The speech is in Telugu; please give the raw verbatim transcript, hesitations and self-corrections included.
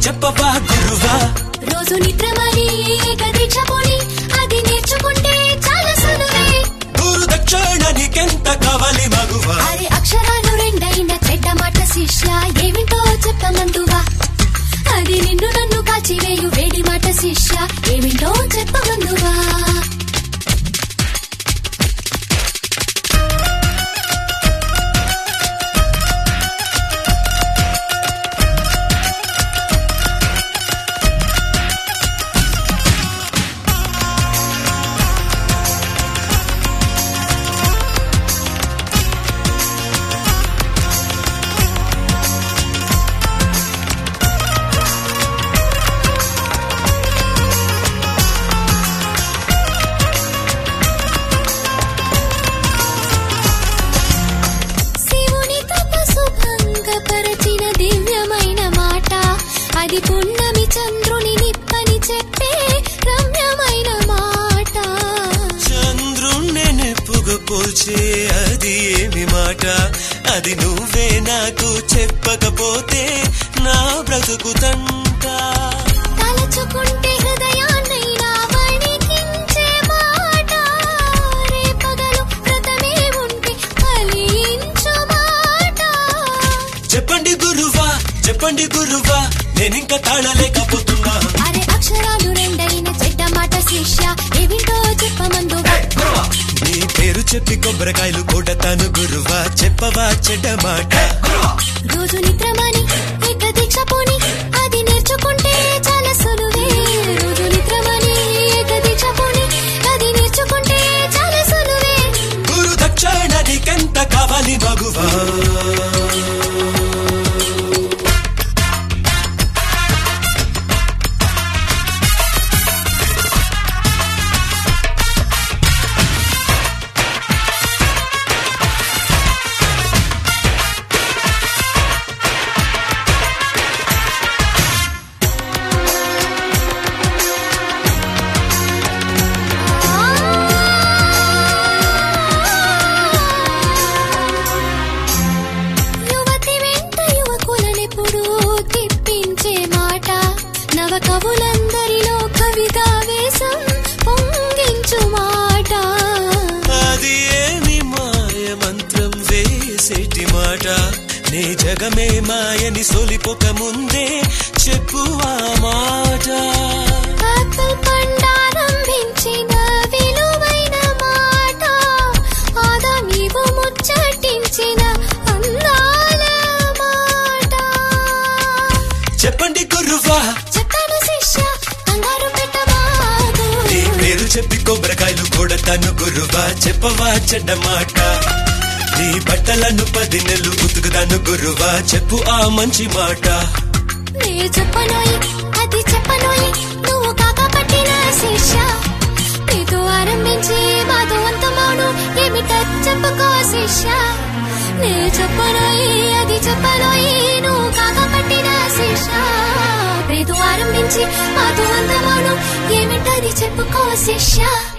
చెప్పవా గురువా రోజు నిద్రమని ఏకదీక్ష పోని అది నేర్చుకుంటే చాలా సులువే గురు దక్షిణ నీకెంత కావాలి మగువా అరే అక్షరాలు రెండైన చెడ్డ మాట శిష్య ఏమిటో చెప్పమందువా అది నిన్ను నన్ను కాచివేయు వేడి మాట శిష్య ఏమిటో చెప్పమందువా అది పున్నమి చంద్రుని నిప్పని చెప్పే రమ్యమైన మాట చంద్రుణ్ణి నిప్పుగా పోల్చే అది ఏమి మాట అది నువ్వే నాకు చెప్పకపోతే నా బ్రతుకుతంట తలచుకుంటే హృదయాన్నైనా వణికించే మాట రేపగలు వ్రతమే ఉంటే ఫలించు మాట చెప్పండి గురువా చెప్పండి గురువా నేనింకా తాళలేకపోతున్నా అరే అక్షరాలు రెండైన చెడ్డ మాట శిష్య ఏమిటో చెప్పమందువా నీ పేరు చెప్పి కొబ్బరికాయలు కొడతాను గురువా చెప్పవా చెడ్డ మాట రోజు నిద్రమని ఏకదీక్ష పోని అది నేర్చుకుంటే చాలా సులువే రోజు నిద్రమని ఏకదీక్ష పోని అది నేర్చుకుంటే చాలా సులువే గురు దక్షిణ నీకెంత కావాలి మగువా కవులందరిలో కవిగా వేసం పొంగించు మాట అది ఏమి మాయ మంత్రం వేసేటి మాట నీ జగమే మాయని సొలిపోక ముందే చెప్పు ఆ మాట ఆపిల్ పండారంభించిన విలువైన మాట ఆదా నీవు ముచ్చటించిన అందాల మాట చెప్పండి గురువా చెప్పి కొబ్బరికాయలు కొడతాను గురువా చెప్పవా చెడ్డ మాట నీ బట్టలను పది నెలలు ఉతుకుతాను గురువా చెప్పు ఆ మంచి మాట నే చెప్పనోయి అది చెప్పనోయి నువ్వు కాక పట్టిన శిష్య నీతో ఆరంభించి మాతో అంతమాను ఏమిటో చెప్పుకో శిష్య నే చెప్పనోయి అది చెప్పనోయి నువ్వు కాక పట్టిన శిష్య నీతో ఆరంభించి మాతో అంతమాను ఏమిటది చెప్పుకో శిష్య